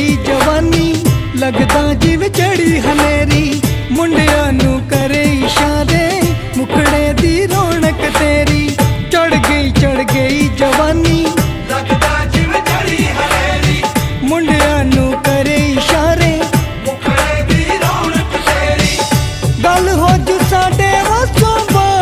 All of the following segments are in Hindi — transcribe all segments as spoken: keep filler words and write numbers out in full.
गई जवानी, लगदा जिवें चढ़ी हनेरी। मुंडियां नू करे इशारे, मुखड़े दी रौनक तेरी। चढ़ गई चढ़ गई जवानी, लगदा जिवें चढ़ी हनेरी। मुंडियां नू करे इशारे, मुखड़े दी रौनक तेरी। गल हो जू साडे वसों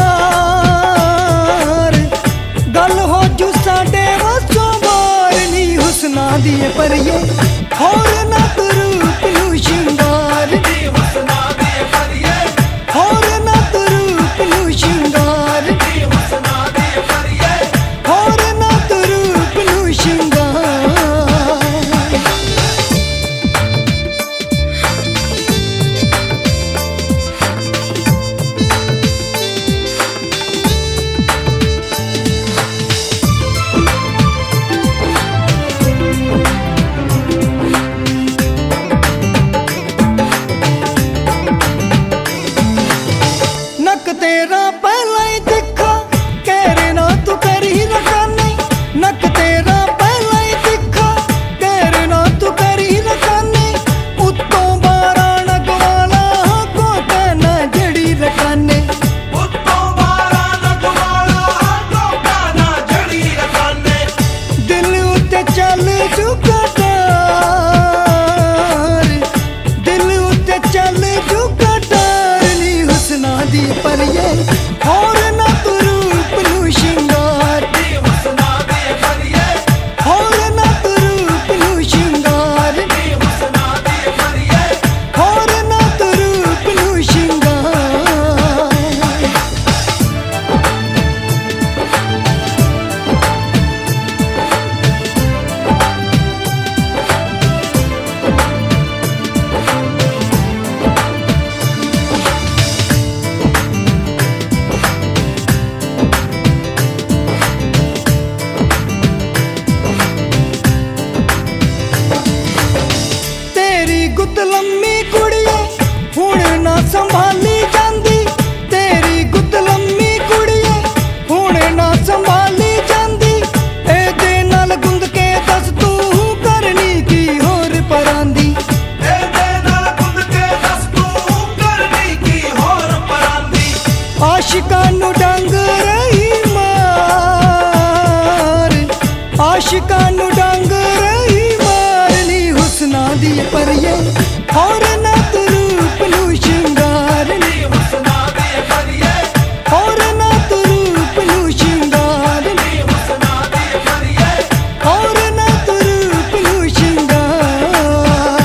बार, गल हो जू साडे वसों बार नी हुस्ना दी परिए। होर ना तू रूप नू शिंगार, नी हुस्ना दी परिए। होर ना तू रूप नू शिंगार, नी हुस्ना दी परिए। होर ना तू रूप नू शिंगार। नक तेरा पहला ही दिखा, कह रहे ना तू करी रकाने। नक तेरा पहला ही दिखा, कह रहे ना तू करी रकाने। उत्तों बारा नगवाला को कहना जड़ी रकाने। उत्तों बारा नगवाला को कहना जड़ी रकाने। दिल उत्ते चल चुका तार, दिल उत्ते चल चुका तार नी हुस्ना दी परिए। होर ना तू रूप नू शिंगार, नी हुस्ना दी परिए। होर ना तू रूप नू शिंगार, नी हुस्ना दी परिए। होर ना तू रूप नू शिंगार। तेरी गुत लम्मी कुड़िए हुण ना संभाली जांदी। तेरी गुत लम्मी कुड़िए हुण ना संभाली जांदी। एदे नाल गुंद के दस तू करनी की होर परांदी। एदे नाल गुंद के दस तू करनी की होर परांदी। आशिकां नू डंग रही मार, आशिकां नू डंग रही मार नी हुस्ना दी परिए। होर ना तू रूप नू शिंगार, नी हुस्ना दी परिए। होर ना तू रूप नू शिंगार, नी हुस्ना दी परिए। होर ना तू रूप नू शिंगार।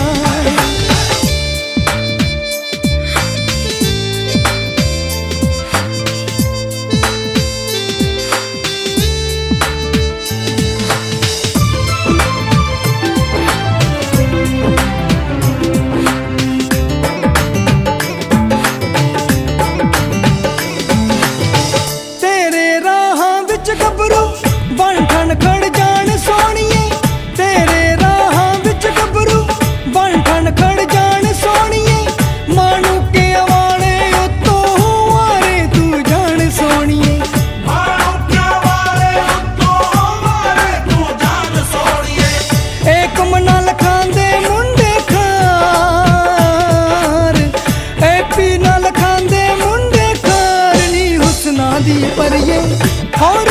तेरे राहां विच गबरू बन ठन खड़ जान सोहणीए। तेरे राहां विच गबरू बन ठन खड़ जान सोहणीए। मानू के वाले उत्तों वारे तू जान सोहणीए। मानो क्या वाले उत्तों वारे तू जान सोहणीए। एक मना लखांदे मुंडे खार, एपी ना लखांदे मुंडे खार नी हुस्ना दी परिए। होर